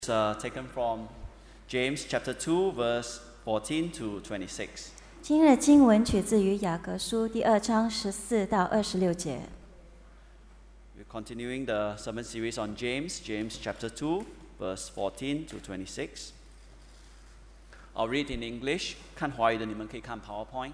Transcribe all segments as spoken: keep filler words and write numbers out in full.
Uh, taken from James chapter two, verse fourteen to twenty-six. 今日经文取自于雅各书第二章十四到二十六节。 We're continuing the sermon series on James, James chapter two, verse fourteen to twenty-six. I'll read in English. 看华语的你们可以看 PowerPoint.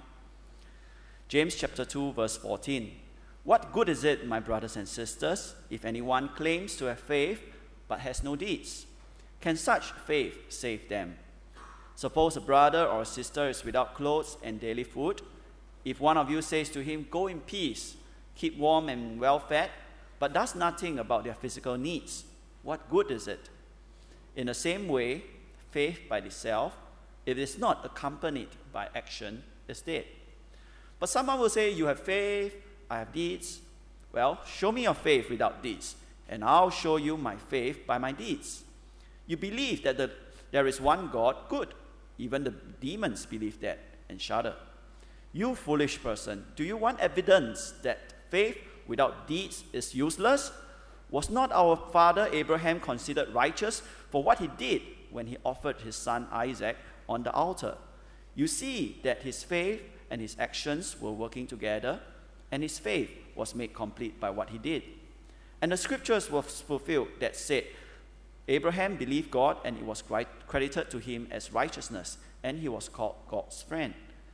James chapter two, verse fourteen. What good is it, my brothers and sisters, if anyone claims to have faith but has no deeds? Can such faith save them? Suppose a brother or a sister is without clothes and daily food. If one of you says to him, "Go in peace, keep warm and well fed," but does nothing about their physical needs, what good is it? In the same way, faith by itself, if it is not accompanied by action, is dead. But someone will say, "You have faith, I have deeds." Well, show me your faith without deeds, and I'll show you my faith by my deeds. You believe that the, there is one God, good. Even the demons believe that and shudder. You foolish person, do you want evidence that faith without deeds is useless? Was not our father Abraham considered righteous for what he did when he offered his son Isaac on the altar? You see that his faith and his actions were working together, and his faith was made complete by what he did. And the scriptures were fulfilled that said, Abraham believed God, and it was credited to him as righteousness, and he was called God's friend.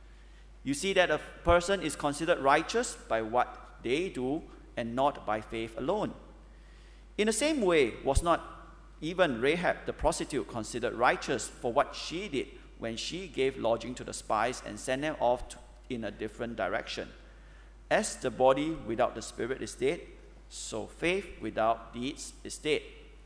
You see that a person is considered righteous by what they do and not by faith alone. In the same way, was not even Rahab the prostitute considered righteous for what she did when she gave lodging to the spies and sent them off to, in a different direction? As the body without the spirit is dead, so faith without deeds is dead.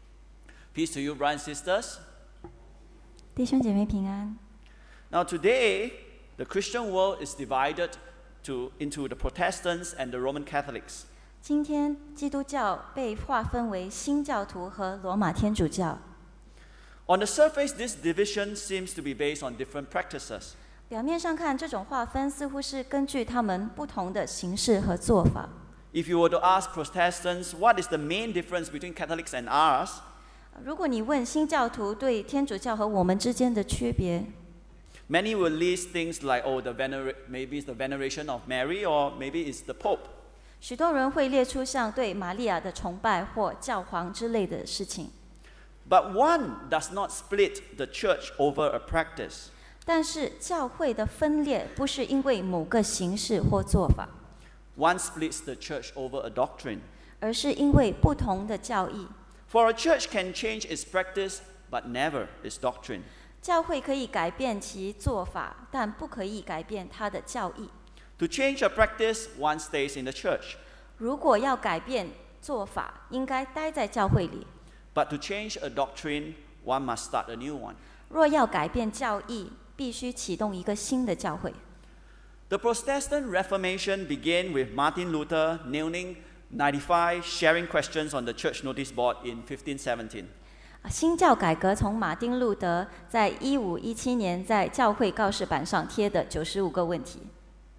Peace to you, brothers and sisters. 弟兄姐妹平安。 Now today, the Christian world is divided to, into the Protestants and the Roman Catholics. 今天基督教被划分为新教徒和罗马天主教。 On the surface, this division seems to be based on different practices. 表面上看，这种划分似乎是根据他们不同的形式和做法。 If you were to ask Protestants, what is the main difference between Catholics and ours? 如果你问新教徒对天主教和我们之间的区别， Many will list things like, oh, the venera- maybe it's the veneration of Mary, or maybe it's the Pope. 许多人会列出像对玛利亚的崇拜或教皇之类的事情。 But one does not split the church over a practice. 但是教会的分裂不是因为某个形式或做法， One splits the church over a doctrine. 而是因为不同的教义。 For a church can change its practice, but never its doctrine. 教会可以改变其做法，但不可以改变它的教义。 To change a practice, one stays in the church. 如果要改变做法，应该待在教会里； But to change a doctrine, one must start a new one. 若要改变教义，必须启动一个新的教会。 The Protestant Reformation began with Martin Luther nailing ninety-five sharing questions on the church notice board in fifteen seventeen. 新教改革从马丁路德在一五一七年在教会告示板上贴的九十五个问题。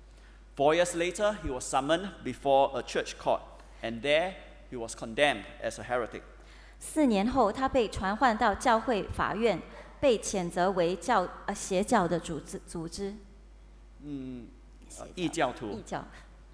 Four years later, he was summoned before a church court, and there he was condemned as a heretic. 四年后，他被传唤到教会法院，被谴责为教呃邪教的组织组织。 嗯，异教徒。 异教。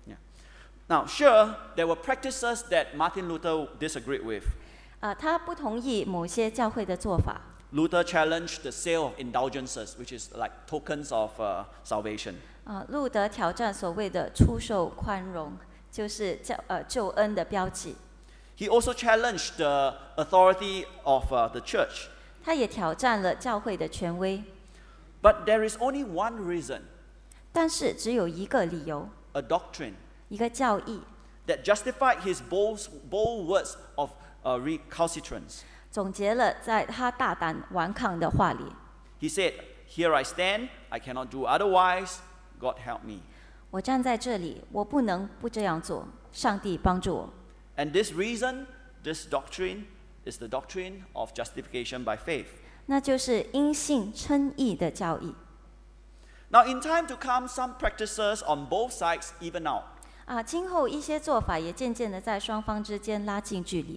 Now, sure, there were practices that Martin Luther disagreed with. 啊，他不同意某些教会的做法。 Luther challenged the sale of indulgences, which is like tokens of uh, salvation. 啊，路德挑战所谓的出售宽容，就是教呃救恩的标记。 He also challenged the authority of uh, the church. 他也挑战了教会的权威。 But there is only one reason, 但是只有一个理由， a doctrine, 一个教义， that justified his bold, bold words of uh, recalcitrance. 总结了在他大胆顽抗的话里。 He said, "Here I stand, I cannot do otherwise, God help me." 我站在这里，我不能不这样做，上帝帮助我。 And this reason, this doctrine, is the doctrine of justification by faith. 那就是因信称义的教义。 Now, in time to come, some practices on both sides even out. 啊，今后一些做法也渐渐的在双方之间拉近距离。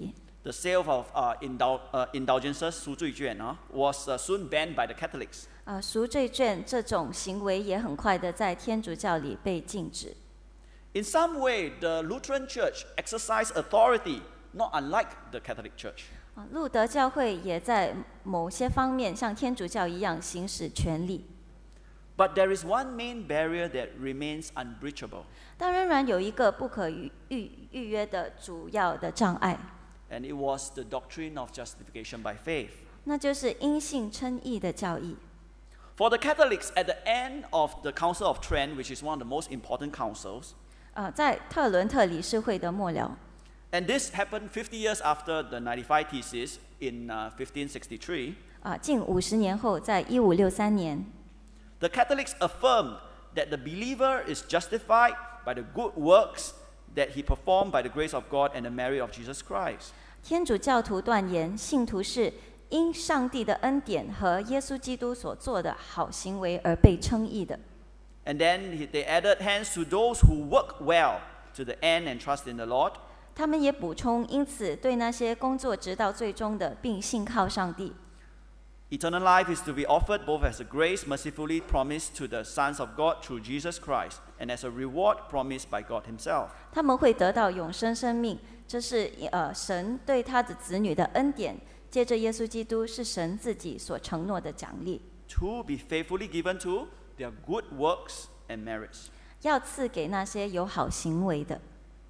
the sale of uh, indul- uh, indulgences, 赎罪券, uh, was uh, soon banned by the Catholics. 呃，赎罪券这种行为也很快的在天主教里被禁止。 In some way, the Lutheran Church exercised authority, not unlike the Catholic Church. 啊，路德教会也在某些方面像天主教一样行使权力。 But there is one main barrier that remains unbreachable. 但仍然有一个不可逾预预约的主要的障碍， And it was the doctrine of justification by faith. 那就是因信称义的教义。 For the Catholics, at the end of the Council of Trent, which is one of the most important councils, 呃，在特伦特理事会的末了， and this happened fifty years after the ninety-five Theses in uh, fifteen sixty-three, 啊、近五十年后，在一五六三年， the Catholics affirmed that the believer is justified by the good works that he performed by the grace of God and the merit of Jesus Christ. 天主教徒断言，信徒是因上帝的恩典和耶稣基督所做的好行为而被称义的。 And then he- they added, hence to those who work well to the end and trust in the Lord. 他们也补充，因此对那些工作直到最终的，并信靠上帝， Eternal life is to be offered both as a grace mercifully promised to the sons of God through Jesus Christ and as a reward promised by God himself. 他们会得到永生生命。这是呃神对他的子女的恩典，借着耶稣基督是神自己所承诺的奖励， To be faithfully given to their good works and merits. 要赐给那些有好行为的。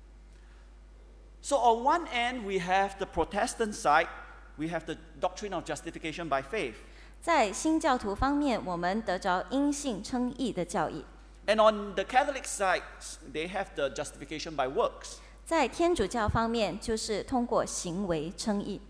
So on one end, we have the Protestant side, we have the doctrine of justification by faith. 在新教徒方面，我们得着因信称义的教义； And on the Catholic side, they have the justification by works. 在天主教方面，就是通过行为称义。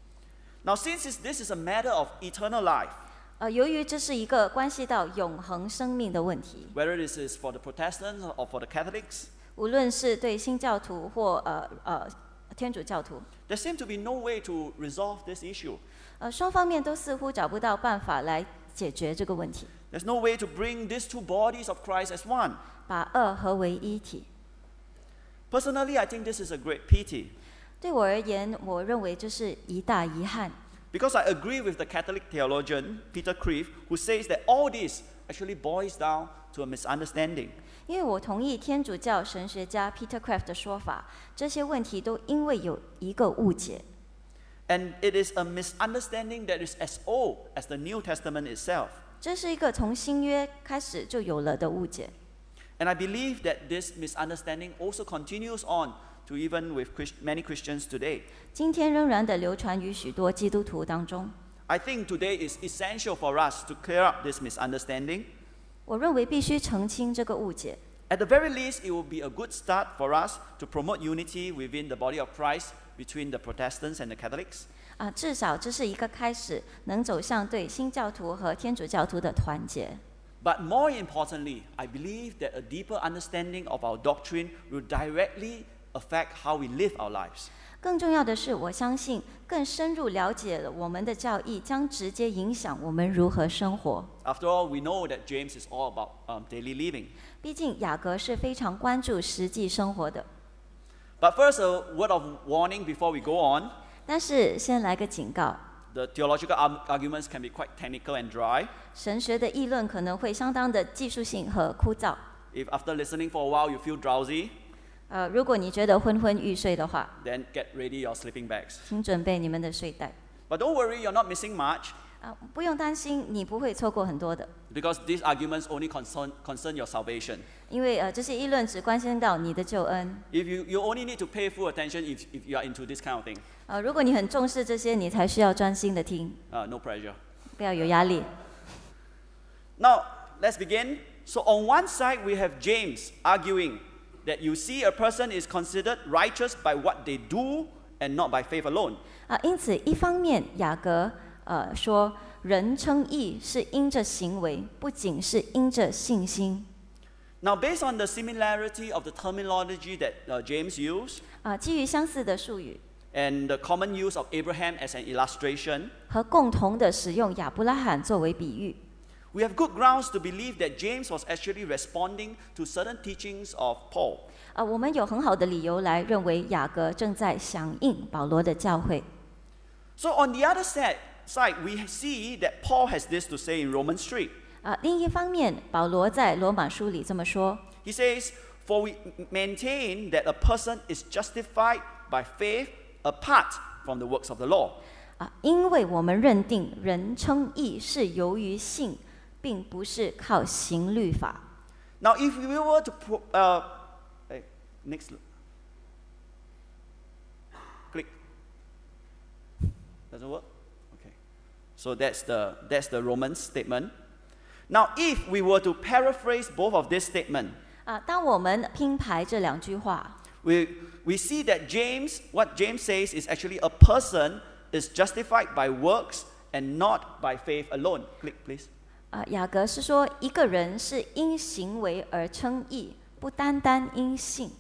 Now, since this is a matter of eternal life, 呃，由于这是一个关系到永恒生命的问题， whether this is for the Protestants or for the Catholics, 无论是对新教徒或呃呃天主教徒， there seems to be no way to resolve this issue. 呃双方面都似乎找不到办法来解决这个问题， There's no way to bring these two bodies of Christ as one. 把二合为一体。 Personally, I think this is a great pity 对我而言，我认为这是一大遗憾， because I agree with the Catholic theologian Peter Kreeft, who says that all this actually boils down to a misunderstanding. 因为我同意天主教神学家 Peter Kreeft 的说法，这些问题都因为有一个误解， And it is a misunderstanding that is as old as the New Testament itself. 这是一个从新约开始就有了的误解。 And I believe that this misunderstanding also continues on to even with Christ- many Christians today. 今天仍然的流传于许多基督徒当中。 I think today is essential for us to clear up this misunderstanding. 我认为必须澄清这个误解。 At the very least, it will be a good start for us to promote unity within the body of Christ between the Protestants and the Catholics. 啊，至少这是一个开始，能走向对新教徒和天主教徒的团结。 But more importantly, I believe that a deeper understanding of our doctrine will directly affect how we live our lives. 更重要的是，我相信更深入了解了我们的教义，将直接影响我们如何生活。 After all, we know that James is all about um, daily living. 毕竟雅各是非常关注实际生活的。 But first, a word of warning before we go on. 但是先来个警告， The theological ar- arguments can be quite technical and dry. 神学的议论可能会相当的技术性和枯燥。 If after listening for a while you feel drowsy, 呃，如果你觉得昏昏欲睡的话， then get ready your sleeping bags. 请准备你们的睡袋。 But don't worry, you're not missing much 啊，不用担心，你不会错过很多的， because these arguments only concern, concern your salvation. 因为呃，这些议论只关心到你的救恩。 If you, you only need to pay full attention if, if you are into this kind of thing. 呃，如果你很重视这些，你才需要专心的听， Uh, no pressure. 不要有压力。 Now, let's begin. So on one side, we have James arguing that you see a person is considered righteous by what they do and not by faith alone. 啊，因此一方面雅各呃说，人称义是因着行为，不仅是因着信心。 Now, based on the similarity of the terminology that uh, James used 啊，基于相似的术语 and the common use of Abraham as an illustration, 和共同的使用亚伯拉罕作为比喻， We have good grounds to believe that James was actually responding to certain teachings of Paul. 啊，我们有很好的理由来认为雅各正在响应保罗的教诲。 So on the other side, side, we see that Paul has this to say in Romans three. 啊，另一方面，保罗在罗马书里这么说。 He says, "For we maintain that a person is justified by faith apart from the works of the law." 啊，因为我们认定人称义是由于信，并不是靠行律法。 Now, if we were to pro, uh, hey, next, click. Doesn't work. Okay. So that's the that's the Romans statement. Now, if we were to paraphrase both of this statement, 啊，当我们拼排这两句话， we we see that James, what James says is actually a person is justified by works and not by faith alone. Click, please. 啊，雅各是说一个人是因行为而称义，不单单因信。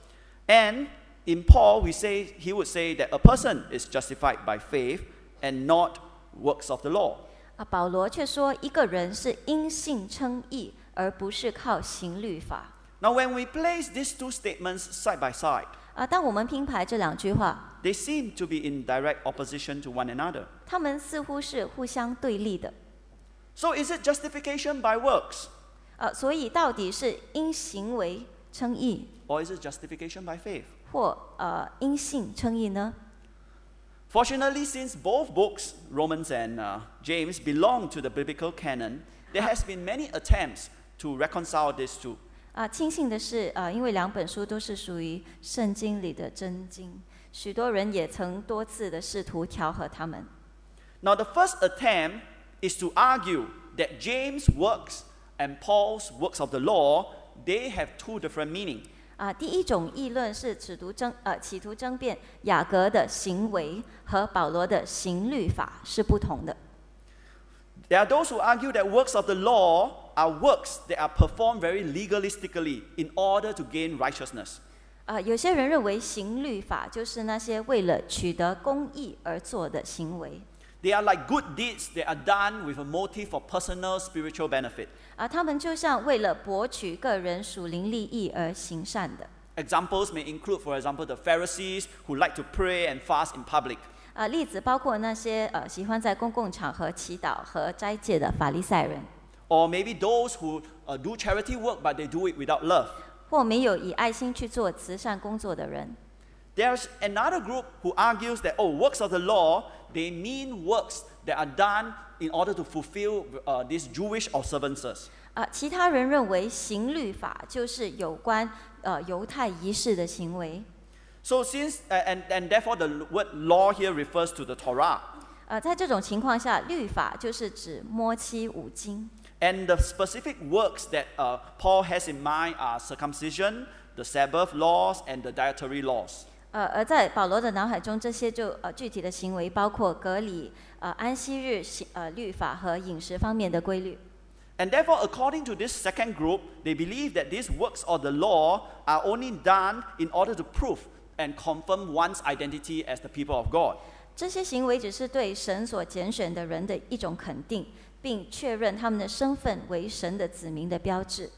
And in Paul, we say he would say that a person is justified by faith and not works of the law. 啊，保罗却说一个人是因信称义，而不是靠行律法。 Now, when we place these two statements side by side, 啊，当我们拼排这两句话， they seem to be in direct opposition to one another. 他们似乎是互相对立的。 So, is it justification by works, 啊，所以到底是因行为称义， or is it justification by faith? 或呃因信称义呢？ Fortunately, since both books, Romans and uh, James, belong to the biblical canon, there has been many attempts to reconcile these two. 啊，庆幸的是，呃，因为两本书都是属于圣经里的真经，许多人也曾多次的试图调和他们。 Now, the first attempt is to argue that James' works and Paul's works of the law, they have two different meanings. 啊，第一种议论是企图争呃企图争辩雅各的行为和保罗的行律法是不同的。 There are those who argue that works of the law are works that are performed very legalistically in order to gain righteousness. 啊，有些人认为行律法就是那些为了取得公义而做的行为。 They are like good deeds that are done with a motive for personal spiritual benefit. 啊，他们就像为了博取个人属灵利益而行善的。 Examples may include, for example, the Pharisees who like to pray and fast in public. 啊，例子包括那些呃喜欢在公共场合祈祷和斋戒的法利赛人， Or maybe those who uh, do charity work but they do it without love. 或没有以爱心去做慈善工作的人。 There's another group who argues that, oh, works of the law, they mean works that are done in order to fulfill uh, these Jewish observances. 啊，其他人认为行律法就是有关呃犹太仪式的行为。 So since, uh, and, and therefore the word law here refers to the Torah. 呃，在这种情况下，律法就是指摩西五经。 And the specific works that uh, Paul has in mind are circumcision, the Sabbath laws, and the dietary laws. 呃，而在保罗的脑海中，这些就呃具体的行为包括隔离、呃安息日行呃律法和饮食方面的规律。 And therefore, according to this second group, they believe that these works of the law are only done in order to prove and confirm one's identity as the people of God. 这些行为只是对神所拣选的人的一种肯定，并确认他们的身份为神的子民的标志。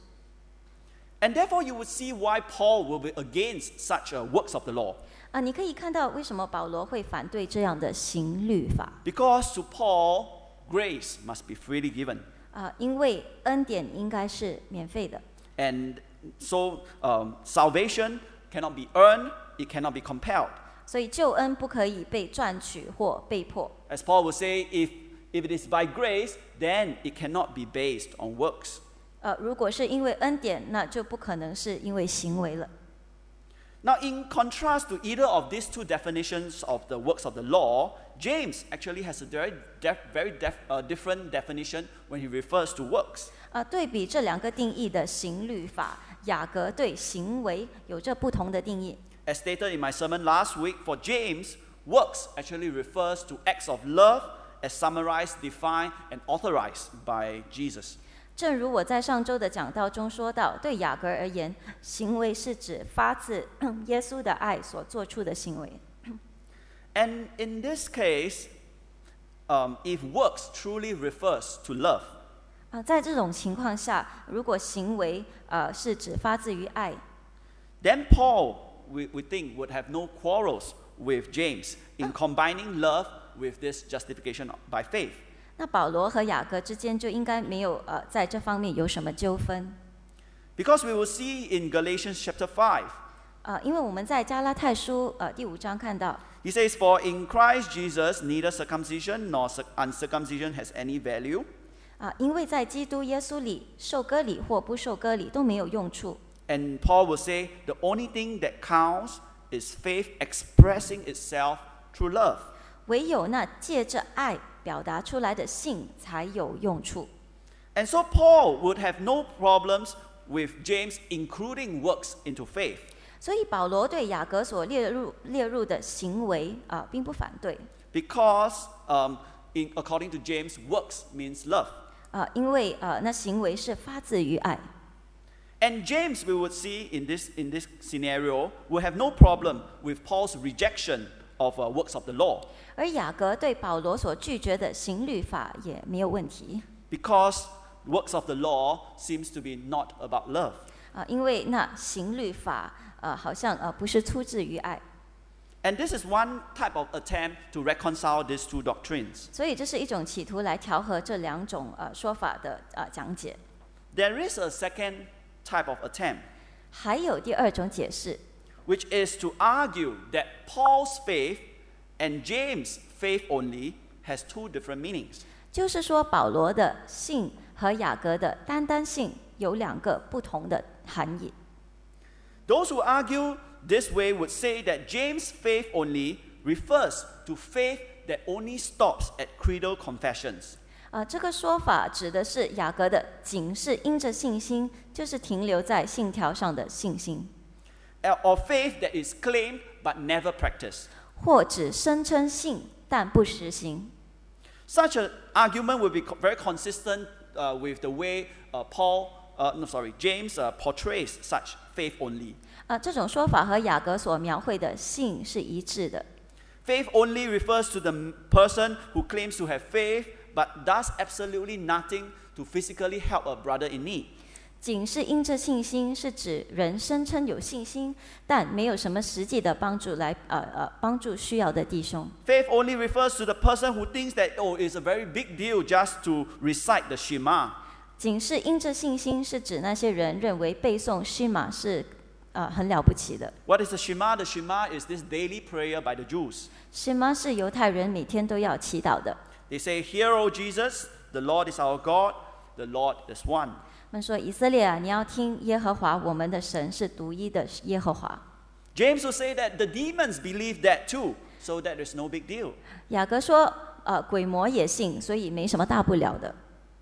And therefore, you would see why Paul will be against such uh, works of the law. 啊，你可以看到为什么保罗会反对这样的行律法 Because to Paul, grace must be freely given. 啊，因为恩典应该是免费的。 And so um, salvation cannot be earned, it cannot be compelled. 所以救恩不可以被赚取或被迫。 As Paul would say, if, if it is by grace, then it cannot be based on works. 呃，如果是因为恩典，那就不可能是因为行为了。 Now, in contrast to either of these two definitions of the works of the law, James actually has a very, def, very def, uh, different definition when he refers to works. 啊，对比这两个定义的行律法，雅各对行为有着不同的定义。 As stated in my sermon last week, for James, works actually refers to acts of love as summarized, defined, and authorized by Jesus. 正如我在上周的讲道中说到，对雅各而言，行为是指发自耶稣的爱所做出的行为。 And in this case, um, if works truly refers to love, 啊，在这种情况下，如果行为呃是只发自于爱， then Paul, we, we think, would have no quarrels with James in combining love with this justification by faith. 那保罗和雅各之间就应该没有呃在这方面有什么纠纷。 Because we will see in Galatians chapter five, 呃，因为我们在加拉太书呃第五章看到， he says, For in Christ Jesus neither circumcision nor uncircumcision has any value. 啊，因为在基督耶稣里，受割礼或不受割礼都没有用处。 And Paul will say, the only thing that counts is faith expressing itself through love. 唯有那借着爱表达出来的信才有用处。 And so Paul would have no problems with James including works into faith. 所以保罗对雅各所列入列入的行为啊、呃，并不反对。 Because um, in, according to James, works means love. 啊、呃，因为呃，那行为是发自于爱。 And James, we would see in this, in this scenario, will have no problem with Paul's rejection of uh, works of the law. 而雅各对保罗所拒绝的行律法也没有问题。 Because works of the law seems to be not about love. 啊、呃，因为那行律法呃，好像呃不是出自于爱。 And this is one type of attempt to reconcile these two doctrines. 所以这是一种企图来调和这两种呃说法的呃讲解。 There is a second type of attempt, 还有第二种解释， which is to argue that Paul's faith and James' faith only has two different meanings. 就是说保罗的信和雅各的单单信有两个不同的含义。 Those who argue this way would say that James' faith only refers to faith that only stops at creedal confessions. 啊，这个说法指的是雅各的仅是因着信心，就是停留在信条上的信心， Or faith that is claimed but never practiced. 或只声称信但不实行。 Such an argument would be co- very consistent uh, with the way uh, Paul, uh, no sorry, James uh, portrays such faith only. 啊，这种说法和雅各所描绘的信是一致的。 Faith only refers to the m- person who claims to have faith but does absolutely nothing to physically help a brother in need. 仅是因着信心，是指人声称有信心，但没有什么实际的帮助来呃呃帮助需要的弟兄。 Faith only refers to the person who thinks that, oh, it's a very big deal just to recite the Shema. 仅是因着信心，是指那些人认为背诵须玛是呃很了不起的。 What is the Shema? The Shema is this daily prayer by the Jews. 须玛是犹太人每天都要祈祷的。 They say, Hear, O Jesus, the Lord is our God, the Lord is one. 他们说：“以色列啊，你要听耶和华我们的神是独一的耶和华。” James will say that the demons believe that too, so that there's no big deal. 雅各说：“呃，鬼魔也信，所以没什么大不了的。”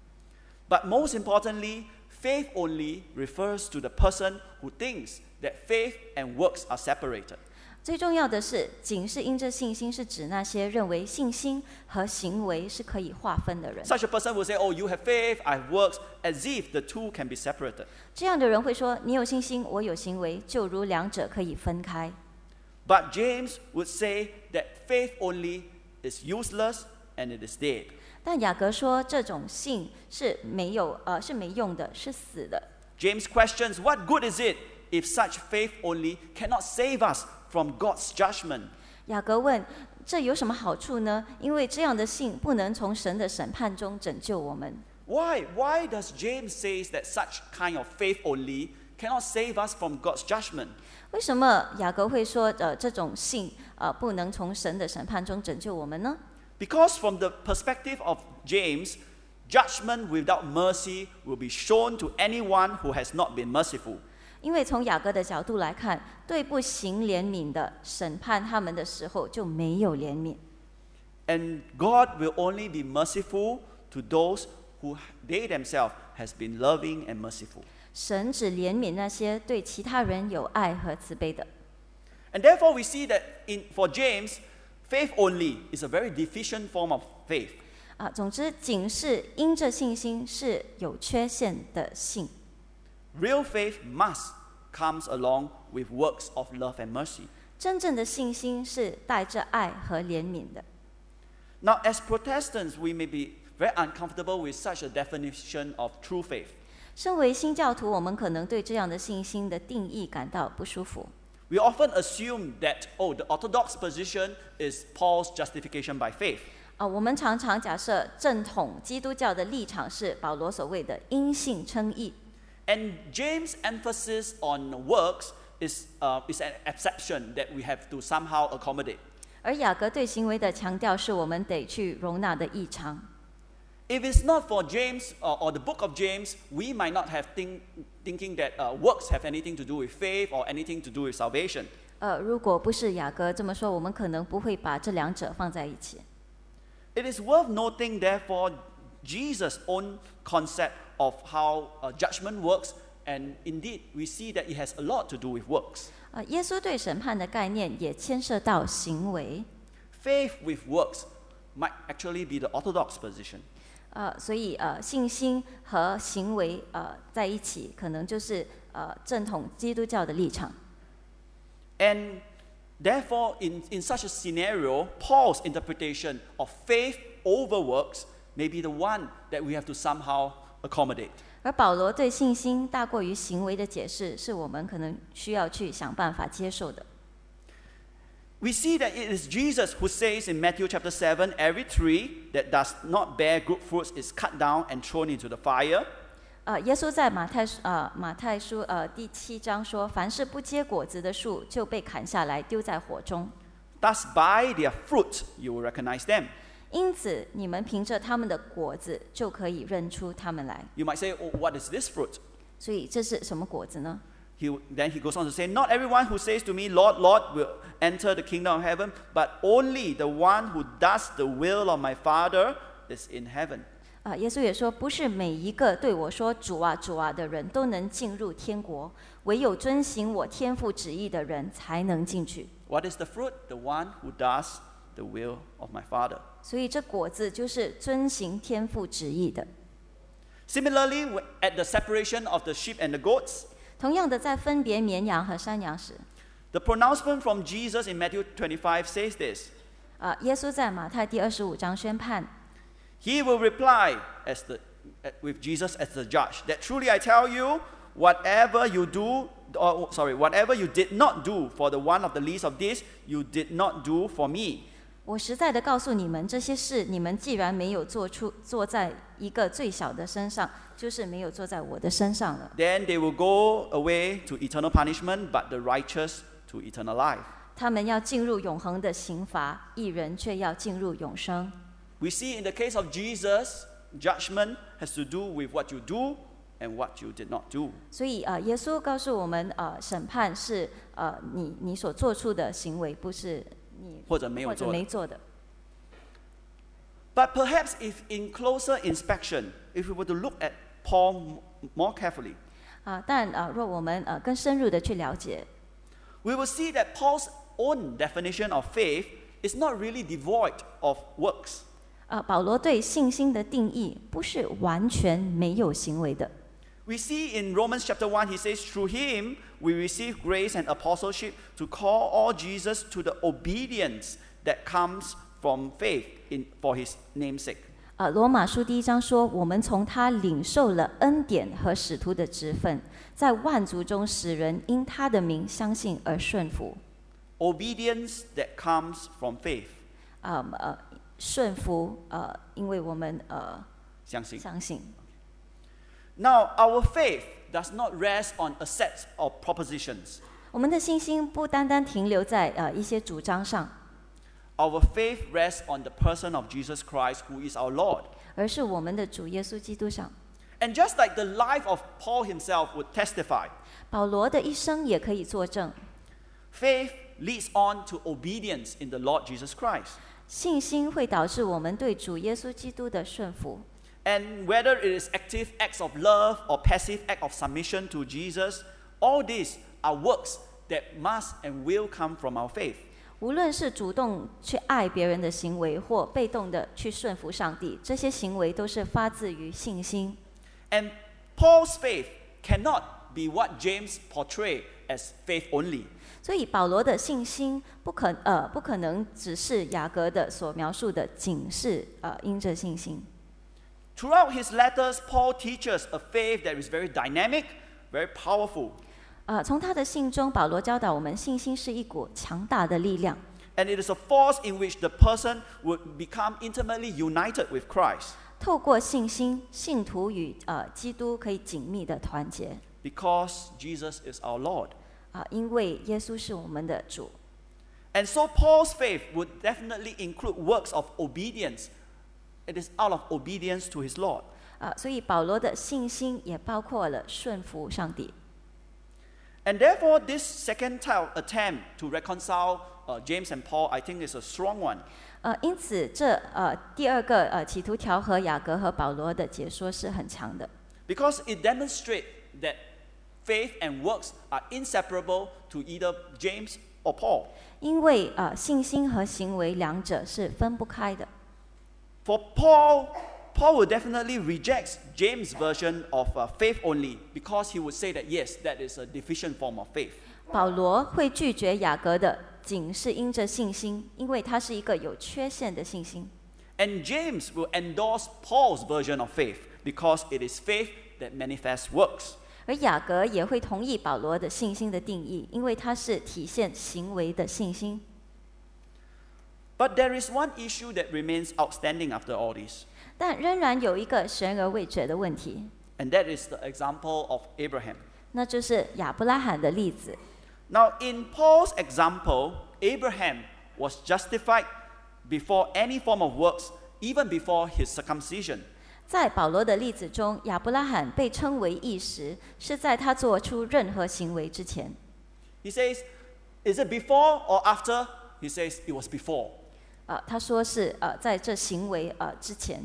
But most importantly, faith only refers to the person who thinks that faith and works are separated. 最重要的是，仅是因着信心，是指那些认为信心和行为是可以划分的人。 Such a person will say, oh, you have faith, I have works, as if the two can be separated. 这样的人会说：“你有信心，我有行为，就如两者可以分开。” But James would say that faith only is useless and it is dead. 但雅各说，这种信是没有呃是没用的，是死的。 James questions, what good is it if such faith only cannot save us from God's judgment? 雅各问：“这有什么好处呢？因为这样的信不能从神的审判中拯救我们。” Why? Why does James say that such kind of faith only cannot save us from God's judgment? 为什么雅各会说，呃，这种信呃不能从神的审判中拯救我们呢？ Because from the perspective of James, judgment without mercy will be shown to anyone who has not been merciful. 因为从雅各的角度来看，对不行怜悯的审判他们的时候就没有怜悯。 And God will only be merciful to those who they themselves has been loving and merciful. 神只怜悯那些对其他人有爱和慈悲的。 And therefore we see that in, for James, faith only is a very deficient form of faith. 啊，总之，仅是因着信心是有缺陷的信。 Real faith must comes along with works of love and mercy. 真正的信心是带着爱和怜悯的。 Now, as Protestants, we may be very uncomfortable with such a definition of true faith. 身为新教徒，我们可能对这样的信心的定义感到不舒服。 We often assume that, oh, the orthodox position is Paul's justification by faith. 啊，我们常常假设正统基督教的立场是保罗所谓的因信称义。 And James' emphasis on works is, uh, is an exception that we have to somehow accommodate. 而雅各对行为的强调是我们得去容纳的异常。 If it's not for James uh, or the book of James, we might not have think, thinking that uh, works have anything to do with faith or anything to do with salvation. 呃，如果不是雅各这么说，我们可能不会把这两者放在一起。 It is worth noting, therefore, Jesus' own concept of how uh, judgment works, and indeed, we see that it has a lot to do with works. 啊，耶稣对审判的概念也牵涉到行为。 Faith with works might actually be the orthodox position. 呃，所以呃，信心和行为呃在一起，可能就是呃正统基督教的立场。 And therefore, in, in such a scenario, Paul's interpretation of faith over works may be the one that we have to somehow accommodate. 而保罗对信心大过于行为的解释，是我们可能需要去想办法接受的。 We see that it is Jesus who says in Matthew chapter seven, every tree that does not bear good fruits is cut down and thrown into the fire. 呃，耶稣在马太呃马太书呃第七章说，凡是不结果子的树就被砍下来丢在火中。 Thus, by their fruit you will recognize them. 因此，你们凭着他们的果子就可以认出他们来。 You might say, oh, what is this fruit? 所以这是什么果子呢？ He, then he goes on to say, not everyone who says to me, Lord, Lord, will enter the kingdom of heaven, but only the one who does the will of my Father is in heaven. 啊，耶稣也说，不是每一个对我说主啊主啊的人都能进入天国，唯有遵行我天父旨意的人才能进去。 What is the fruit? The one who does the will of my Father. 所以这果子就是遵行天父旨意的。 Similarly, at the separation of the sheep and the goats, 同样的，在分别绵羊和山羊时， the pronouncement from Jesus in Matthew twenty-five says this. 啊，耶稣在马太第二十五章宣判， He will reply as the, with Jesus as the judge, that truly I tell you, whatever you do, or, sorry, whatever you did not do for the one of the least of these, you did not do for me. 我实在的告诉你们，这些事你们既然没有做出做在一个最小的身上，就是没有做在我的身上了。 Then they will go away to eternal punishment, but the righteous to eternal life. 他们要进入永恒的刑罚，义人却要进入永生。 We see in the case of Jesus, judgment has to do with what you do and what you did not do. 所以呃，耶稣告诉我们，呃，审判是呃你你所做出的行为，不是你或者没有或者做的。 没做的。 But perhaps if in closer inspection, if we were to look at Paul more carefully, 啊，但呃，若我们呃更深入的去了解， we will see that Paul's own definition of faith is not really devoid of works. 啊，保罗对信心的定义不是完全没有行为的。 We see in Romans chapter one, he says, through him we receive grace and apostleship to call all Jesus to the obedience that comes from faith in, for his name's sake. 啊，罗马书第一章说，我们从他领受了恩典和使徒的职分，在万族中使人因他的名相信而顺服。 Obedience that comes from faith. 啊呃，顺服呃，因为我们呃相信。 相信。 Now, our faith does not rest on a set of propositions. 我们的信心不单单停留在呃一些主张上， Our faith rests on the person of Jesus Christ, who is our Lord. 而是我们的主耶稣基督上。 And just like the life of Paul himself would testify, 保罗的一生也可以作证， faith leads on to obedience in the Lord Jesus Christ. 信心会导致我们对主耶稣基督的顺服。 And whether it is active acts of love or passive act of submission to Jesus, all these are works that must and will come from our faith. 无论是主动去爱别人的行为，或被动的去顺服上帝，这些行为都是发自于信心。 And Paul's faith cannot be what James portrayed as faith only. 所以保罗的信心不可呃不可能只是雅各的所描述的，仅是呃因着信心。 Throughout his letters, Paul teaches a faith that is very dynamic, very powerful. 呃，从他的信中，保罗教导我们，信心是一股强大的力量。 And it is a force in which the person would become intimately united with Christ. 透过信心，信徒与呃基督可以紧密的团结。 Because Jesus is our Lord. 啊、因为耶稣是我们的主。 And so Paul's faith would definitely include works of obedience. It is out of obedience to his Lord. 啊、所以保罗的信心也包括了顺服上帝。 And therefore, this second type attempt to reconcile uh, James and Paul, I think, is a strong one. 呃，因此这呃第二个呃企图调和雅各和保罗的解说是很强的。 Because it demonstrates that faith and works are inseparable to either James or Paul. 因为呃信心和行为两者是分不开的。 For Paul, Paul would definitely reject James' version of uh, faith only because he would say that yes, that is a deficient form of faith. 保罗会拒绝雅各的，仅是因着信心，因为它是一个有缺陷的信心。 And James will endorse Paul's version of faith because it is faith that manifests works. 而雅各也会同意保罗的信心的定义，因为它是体现行为的信心。 But there is one issue that remains outstanding after all this, 但仍然有一个悬而未决的问题， and that is the example of Abraham. 那就是亚伯拉罕的例子。 Now, in Paul's example, Abraham was justified before any form of works, even before his circumcision. 在保罗的例子中，亚伯拉罕被称为义时，是在他做出任何行为之前。 He says, is it before or after? He says, it was before. 呃，他说是呃在这行为呃之前。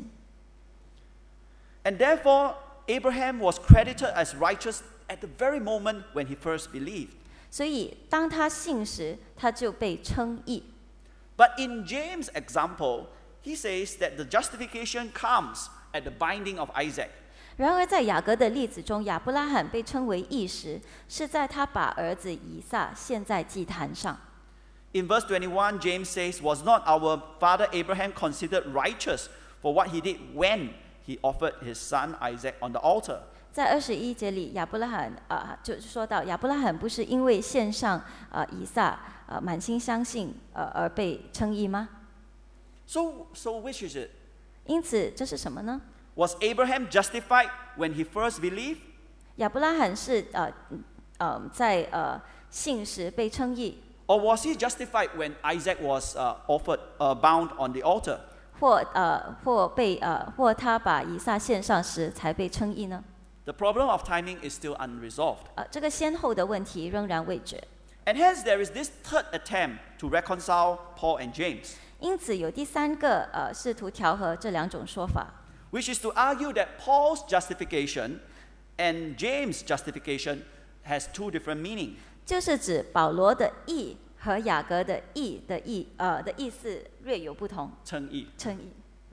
And therefore, Abraham was credited as righteous at the very moment when he first believed. 所以当他信时，他就被称义。 But in James' example, he says that the justification comes at the binding of Isaac. 然而在雅各的例子中，亚伯拉罕被称为义时，是在他把儿子以撒献在祭坛上。 In verse twenty-one, James says, was not our father Abraham considered righteous for what he did when he offered his son Isaac on the altar? 在二十一节里，亚伯拉罕啊、呃，就说到亚伯拉罕不是因为献上呃以撒呃满心相信呃而被称义吗？ So, so which is it? 因此这是什么呢？ Was Abraham justified when he first believed? 亚伯拉罕是呃呃在呃信时被称义， Or was he justified when Isaac was uh, offered, uh, bound on the altar? 或呃或被呃或他把以撒献上时才被称义呢？ The problem of timing is still unresolved. 呃，这个先后的问题仍然未决。 And hence there is this third attempt to reconcile Paul and James, 因此有第三个呃试图调和这两种说法， which is to argue that Paul's justification and James' justification has two different meanings. 就是指保罗的义和雅各的义的义呃的意思略有不同。 称义。 称义。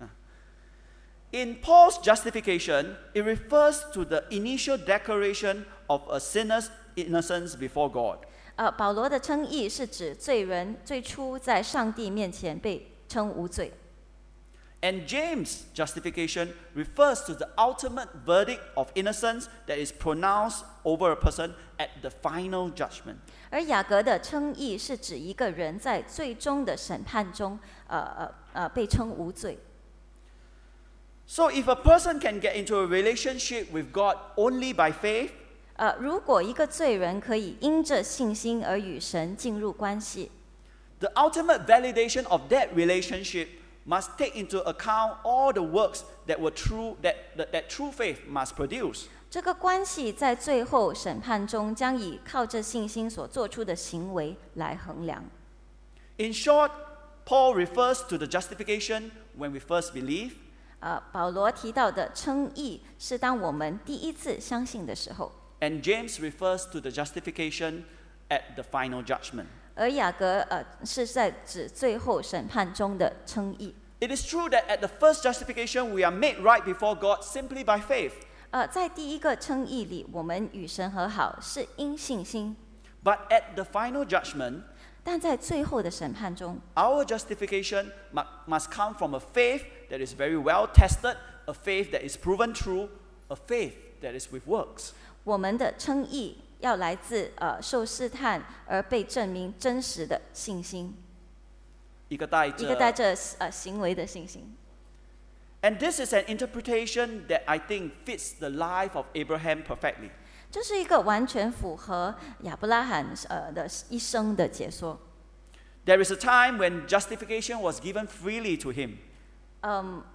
In Paul's justification, it refers to the initial declaration of a sinner's innocence before God. 呃，保罗的称义是指罪人最初在上帝面前被称无罪。 And James' justification refers to the ultimate verdict of innocence that is pronounced over a person at the final judgment. 而雅各的称义是指一个人在最终的审判中，呃呃呃被称无罪。 So if a person can get into a relationship with God only by faith, 呃，如果一个罪人可以因着信心而与神进入关系， the ultimate validation of that relationship must take into account all the works that were true that, that, that true faith must produce. 这个关系在最后审判中将以靠着信心所做出的行为来衡量。 In short, Paul refers to the justification when we first believe, 呃，保罗提到的称义是当我们第一次相信的时候， and James refers to the justification at the final judgment. 而雅各呃是在指最后审判中的称义。 It is true that at the first justification we are made right before God simply by faith. 呃，在第一个称义里，我们与神和好是因信心， But at the final judgment, 但在最后的审判中， our justification mu- must come from a faith that is very well tested a faith that is proven true, a faith that is with works. 我们的称义要来自呃受试探而被证明真实的信心， 一个带一个带着， 着呃行为的信心。 and this is an interpretation that I think fits the life of Abraham perfectly. 这是一个完全符合亚伯拉罕呃的一生的解说。 There is a time when justification was given freely to him. 嗯，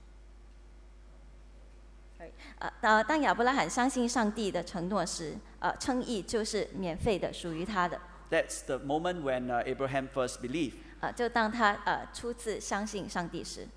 呃，当当亚伯拉罕相信上帝的承诺时，呃，称义就是免费的，属于他的。 That's the moment when uh, Abraham first believed. 呃，就当他呃初次相信上帝时，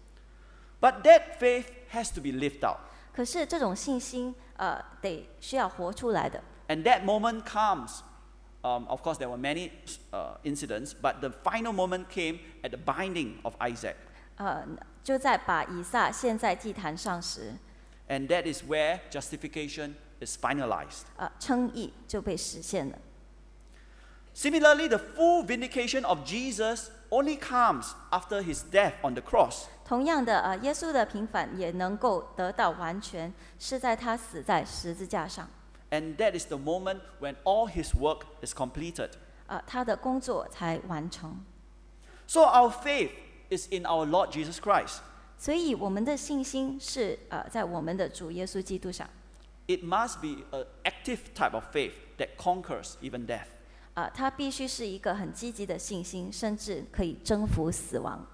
But that faith has to be lived out. 可是这种信心呃得需要活出来的。 And that moment comes. Um, of course, there were many uh, incidents, but the final moment came at the binding of Isaac. 呃，就在把以撒献在祭坛上时， And that is where justification is finalized. 呃，称义就被实现了。 Similarly, the full vindication of Jesus only comes after his death on the cross. 同样的，呃，耶稣的平反也能够得到完全，是在他死在十字架上。 And that is the moment when all his work is completed. 呃，他的工作才完成。 So our faith is in our Lord Jesus Christ. 所以我们的信心是呃在我们的主耶稣基督上。 It must be an active type of faith that conquers even death. 啊、它必须是一个很积极的信心，甚至可以征服死亡。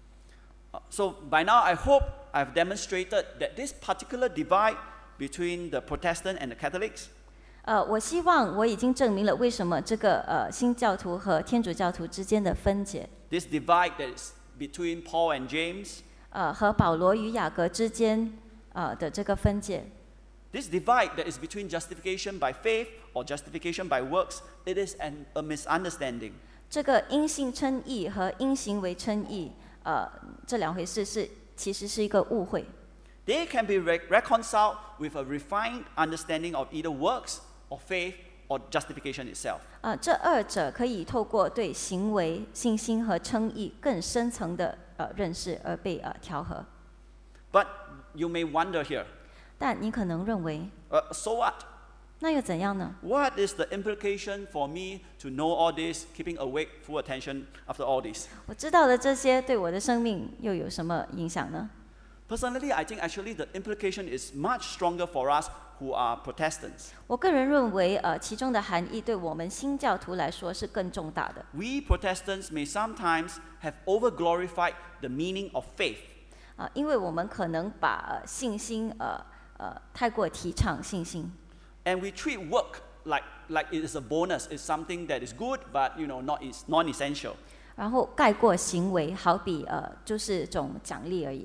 Uh, so by now, I hope I've demonstrated that this particular divide between the Protestant and the Catholics 呃，我希望我已经证明了为什么这个呃新教徒和天主教徒之间的分解， this divide that is between Paul and James, 呃，和保罗与雅各之间呃的这个分解， this divide that is between justification by faith or justification by works, it is an, a misunderstanding. 这个因信称义和因行为称义，呃，这两回事是其实是一个误会。 They can be re- reconciled with a refined understanding of either works or faith or justification itself. 啊、这二者可以透过对行为、信心和称义更深层的呃认识而被呃调和。 But you may wonder here, 但你可能认为， uh, so what? 那又怎样呢？ What is the implication for me to know all this, keeping awake, full attention after all this? 我知道了这些，对我的生命又有什么影响呢？ Personally, I think actually the implication is much stronger for us who are Protestants. 我个人认为，呃，其中的含义对我们新教徒来说是更重大的。 We Protestants may sometimes have over-glorified the meaning of faith. 啊、因为我们可能把、呃、信心，呃呃，太过提倡信心， And we treat work like, like it is a bonus, it's something that is good, but you know, not is non-essential. 然后盖过行为，好比呃，就是种奖励而已。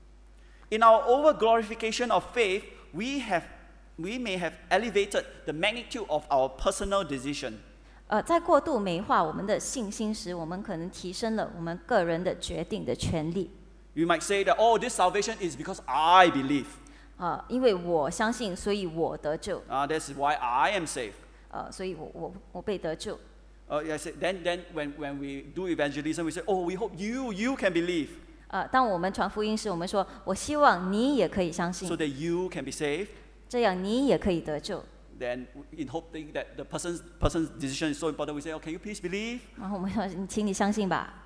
In our over-glorification of faith, we have, we may have elevated the magnitude of our personal decision. 呃，在过度美化我们的信心时，我们可能提升了我们个人的决定的权利。 You might say that, oh, this salvation is because I believe. 啊、因为我相信，所以我得救。 Uh, that's why I am saved. 呃，所以我我我被得救。 Uh, I said, then, then when, when we do evangelism, we say, oh, we hope you, you can believe 呃，当我们传福音时，我们说，我希望你也可以相信 so，that you can be saved. 这样你也可以得救。 Then in hoping that the person's, person's decision is so important, we say, oh, can you please believe? 然后我们说，请你相信吧。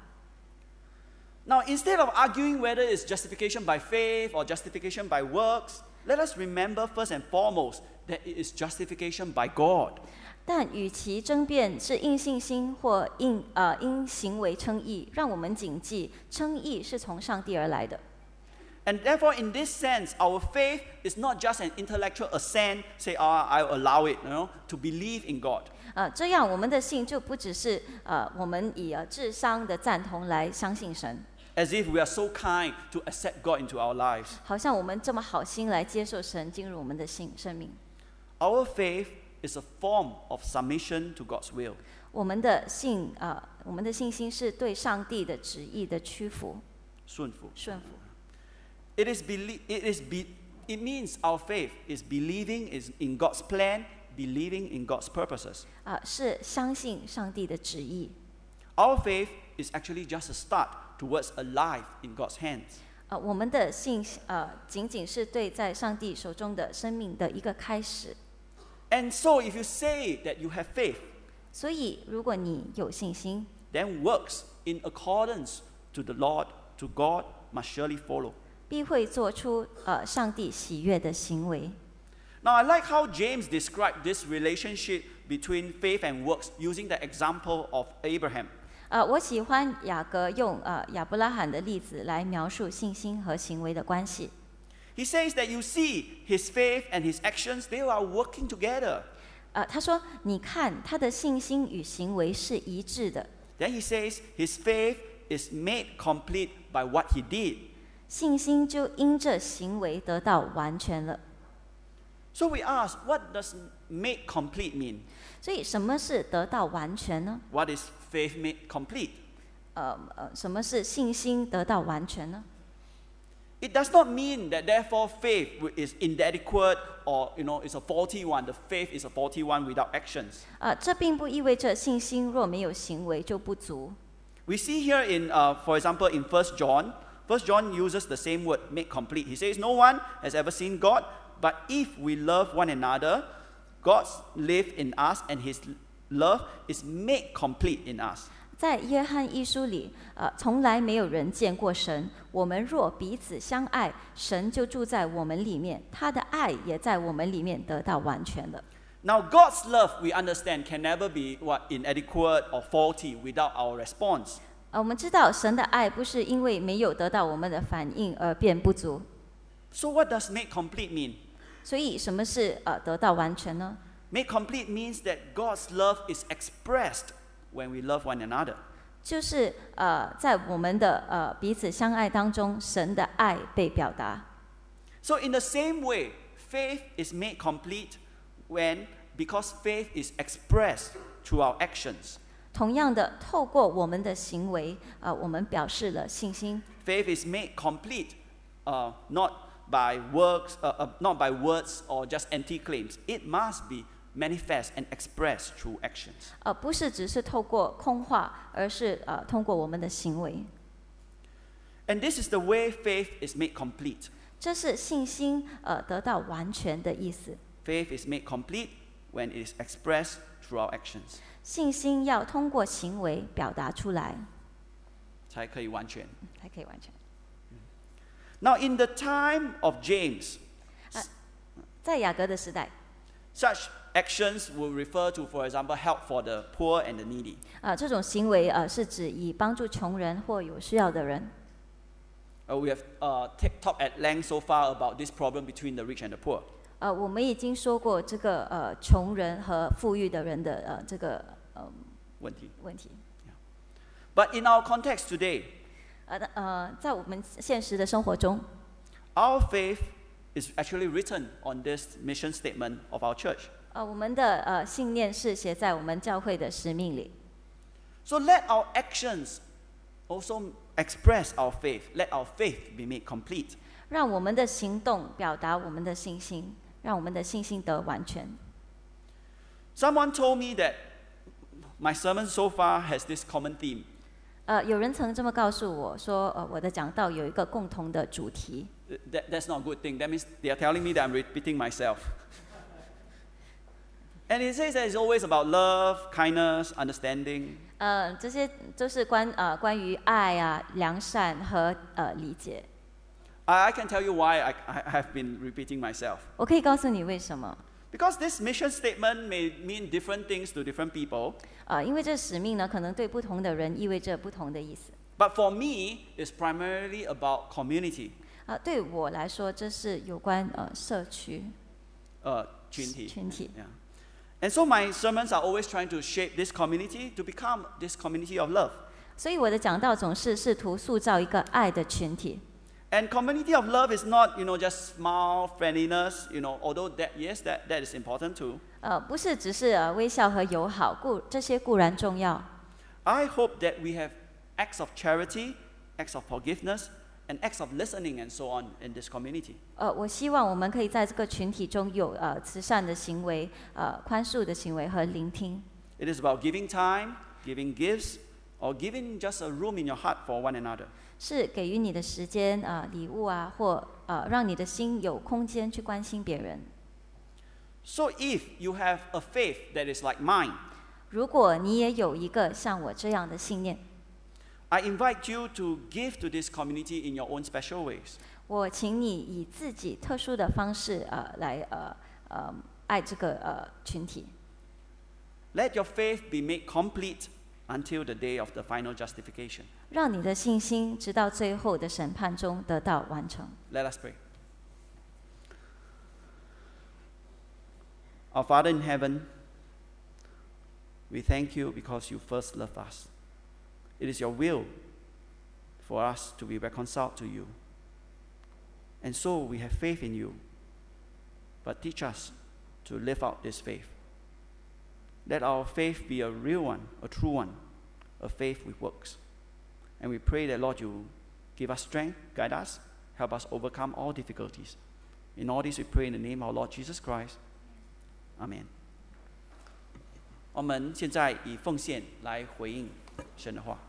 Now, instead of arguing whether it's justification by faith or justification by works, let us remember first and foremost that it is justification by God. 但与其争辩是因信心或因呃因行为称义，让我们谨记，称义是从上帝而来的。 And therefore, in this sense, our faith is not just an intellectual assent, say, ah, I'll allow it, you know, to believe in God. 呃，这样我们的信就不只是呃我们以呃智商的赞同来相信神， As if we are so kind to accept God into our lives. 好像我们这么好心来接受神进入我们的信生命。 Our faith is a form of submission to God's will. 我们的信呃我们的信心是对上帝的旨意的屈服、 顺服. 顺服。 It is belie- it is be- it means our faith is believing is in God's plan, believing in God's purposes. 啊、是相信上帝的旨意。 Our faith is actually just a start towards a life in God's hands. 呃，我们的信呃仅仅是对在上帝手中的生命的一个开始。 And so if you say that you have faith, 所以，如果你有信心， then works in accordance to the Lord, to God, must surely follow. 必会做出呃上帝喜悦的行为。 Now, I like how James described this relationship between faith and works using the example of Abraham. 呃，我喜欢雅各用呃亚伯拉罕的例子来描述信心和行为的关系。 He says that you see his faith and his actions, they are working together. 呃，他说：“你看，他的信心与行为是一致的。” Then he says his faith is made complete by what he did. 信心就因这行为得到完全了。 So we ask, what does made complete mean? 所以，什么是得到完全呢？ What is faith made complete? 呃呃，什么是信心得到完全呢？ It does not mean that therefore faith is inadequate or you know is a faulty one. The faith is a faulty one without actions. 呃，这并不意味着信心若没有行为就不足。 We see here in, uh, for example, in First John, First John uses the same word, made complete. He says, "No one has ever seen God, but if we love one another, God lives in us, and His love is made complete in us." 在约翰一书里，呃，从来没有人见过神。我们若彼此相爱，神就住在我们里面，他的爱也在我们里面得到完全了。 Now, God's love, we understand, can never be what inadequate or faulty without our response. 呃，我们知道神的爱不是因为没有得到我们的反应而变不足。 So, what does made complete mean? 所以，什么是呃得到完全呢？ Made complete means that God's love is expressed when we love one another. 就是呃，在我们的呃彼此相爱当中，神的爱被表达。 So, in the same way, faith is made complete when, because faith is expressed through our actions. 同样的，透过我们的行为，呃，我们表示了信心。 Faith is made complete, uh, not by works, uh, uh, not by words or just empty claims. It must be manifest and expressed through actions. 呃，不是只是透过空话，而是呃通过我们的行为。 And this is the way faith is made complete. 这是信心呃得到完全的意思。 Faith is made complete when it is expressed through our actions. 信心要通过行为表达出来， 才可以完全。 才可以完全。 Now, in the time of James, 在雅各的时代， such actions will refer to, for example, help for the poor and the needy. 啊、这种行为呃是指以帮助穷人或有需要的人。 Uh, we have uh, t- talked at length so far about this problem between the rich and the poor. 呃，我们已经说过这个呃穷人和富裕的人的呃这个呃问题。 问题。 But in our context today, 呃呃，在我们现实的生活中， our faith is actually written on this mission statement of our church. 呃，我们的呃信念是写在我们教会的使命里。 So let our actions also express our faith. Let our faith be made complete. 让我们的行动表达我们的信心，让我们的信心得完全。 Someone told me that my sermon so far has this common theme. 呃，有人曾这么告诉我说，呃，我的讲道有一个共同的主题。 That, that's not a good thing. That means they are telling me that I'm repeating myself. And it says that it's always about love, kindness, understanding. 呃，这些都是关呃关于爱啊、良善和呃理解。 I, I can tell you why I, I have been repeating myself. 我可以告诉你为什么。 Because this mission statement may mean different things to different people. 呃，因为这使命呢，可能对不同的人意味着不同的意思。 But for me, it's primarily about community. 啊、对我来说，这是有关呃社区 Uh, 群体. 群体。 Yeah. And so my sermons are always trying to shape this community to become this community of love. 所以我的讲道总是试图塑造一个爱的群体。 And community of love is not, you know, just smile, friendliness, you know, although that, yes, that, that is important too. 呃，不是只是呃微笑和友好，固这些固然重要。 I hope that we have acts of charity, acts of forgiveness, and acts of listening and so on in this community. 呃，我希望我们可以在这个群体中有呃慈善的行为、呃宽恕的行为和聆听。 It is about giving time, giving gifts, or giving just a room in your heart for one another. 是给予你的时间啊、呃、礼物啊，或呃让你的心有空间去关心别人。 So if you have a faith that is like mine, 如果你也有一个像我这样的信念， I invite you to give to this community in your own special ways. 我请你以自己特殊的方式呃来呃呃爱这个呃群体。 Let your faith be made complete until the day of the final justification. 让你的信心直到最后的审判中得到完成。 Let us pray. Our Father in heaven, we thank you because you first loved us. It is your will for us to be reconciled to you. And so we have faith in you. But teach us to live out this faith. Let our faith be a real one, a true one, a faith with works. And we pray that, Lord, you give us strength, guide us, help us overcome all difficulties. In all this we pray in the name of our Lord Jesus Christ. Amen. 我们现在以奉献来回应神的话。